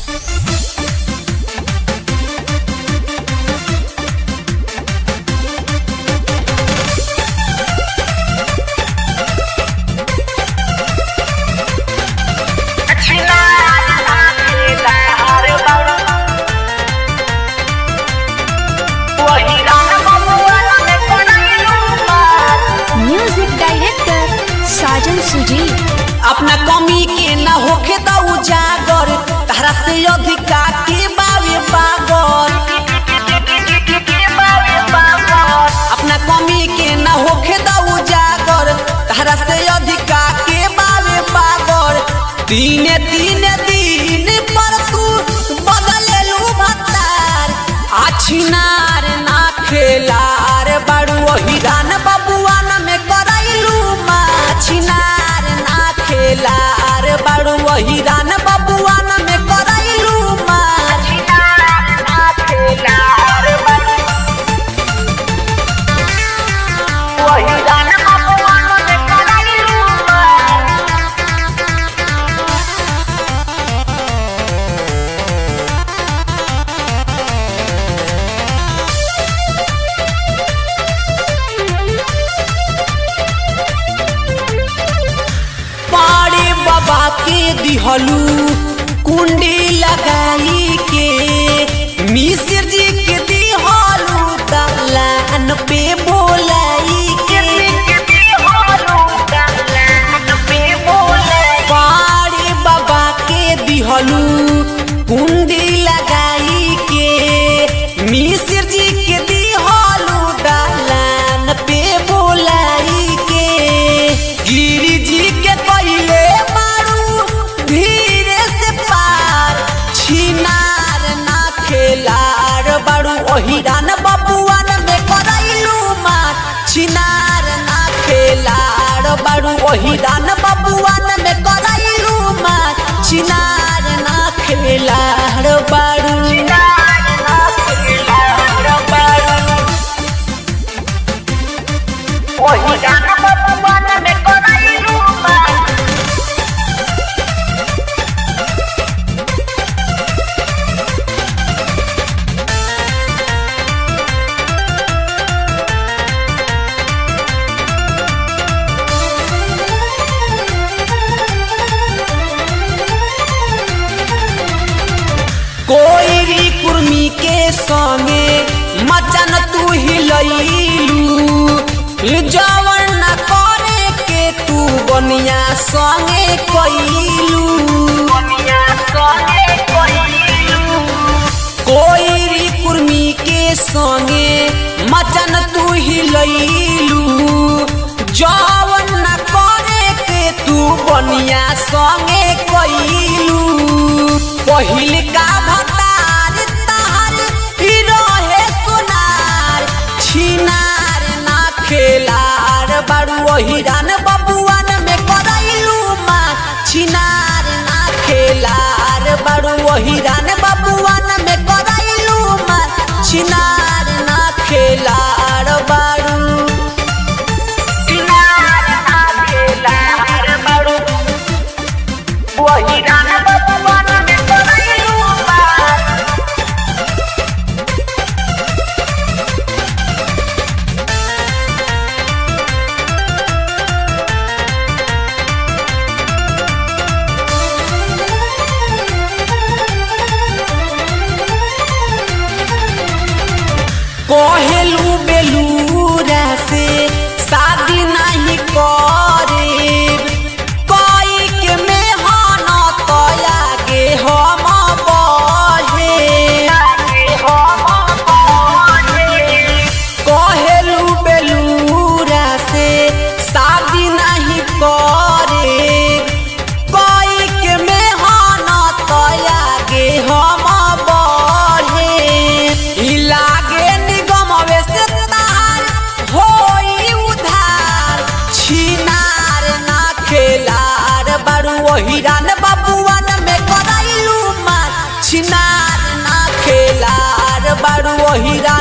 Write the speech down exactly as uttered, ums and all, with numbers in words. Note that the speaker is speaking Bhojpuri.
अपना कमी के न होखे त उजागर तारा से अधिका के बावे पागल। अपना कमी के न होखे त उजागर तारा से अधिका के बावे पागल। तीने तीने दिन पर तू बदलेलू भतार आछिनार ना खेलार बाड़ू हिरान बबुआन में कराइलू माछिनार ना खेलार बाड़ू हिरान बबुआन में कराइलू माछिनार ना खेलार हिरान बबुआन में कराइलू बाबा के दिहलू कुंडी लगाई के मिश्र जी के दिहलू दलान पे बोलाई के पाड़े बाबा के दिहलू कुंडी लगाई के मिश्र जी के दिहलू दलान पे बोलाई के गिरी जी के पहले धीरे से पार छिनार ना खेलार बाड़ू हिरान बबुआन में कराइलू मार छिनार ना खेलार बाड़ू हिरान बबुआन में कराइलू मार छिनार ना खेलार बाड़ू हिरान बबुआन में कराइलू मार कोई कुर्मी के संगे मचन तू हिलैलू जवन न करे के तू बनिया संगे कैलू। कोई कुर्मी के संगे मचन तू हिलैलू जवन न करे के तू बनिया संगे कैलू। पहिल का भतार तार रहे सोनार छिनार ना खेलार बाड़ू हिरान बबुआन में कराइलू मार छिनार ना खेलार बाड़ू हिरान बबुआन में कराइलू मार छिनार ना खेलार बाड़ू छिनार ना खेलार बाड़ू हिरान बबुआन कोहेलू बेलूरा से शादी नहीं करे कोई के मेहनत तो आगे हम बढ़े। कोहेलू बेलूरा से शादी नहीं करे कोई के मेहनत तो आगे हम बढ़े। लागे हिरान बबुआन में कराइलू मार छिनार ना खेलार बाड़ू हिरान